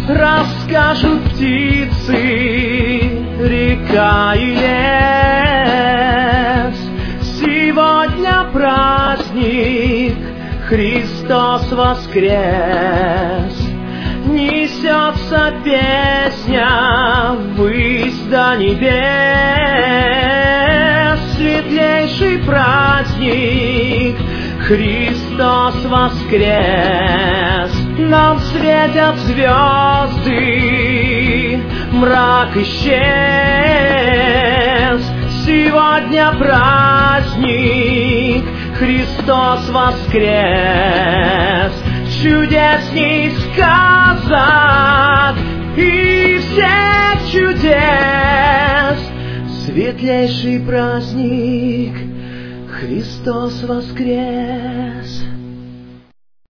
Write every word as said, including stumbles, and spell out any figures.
расскажут птицы, река и лес. Сегодня праздник, Христос воскрес. Несется песня ввысь до небес. Светлейший праздник, Христос воскрес. Нам светят звезды, мрак исчез. Сегодня праздник, Христос воскрес. Чудесней сказок и всех чудес. Светлейший праздник, Христос воскрес.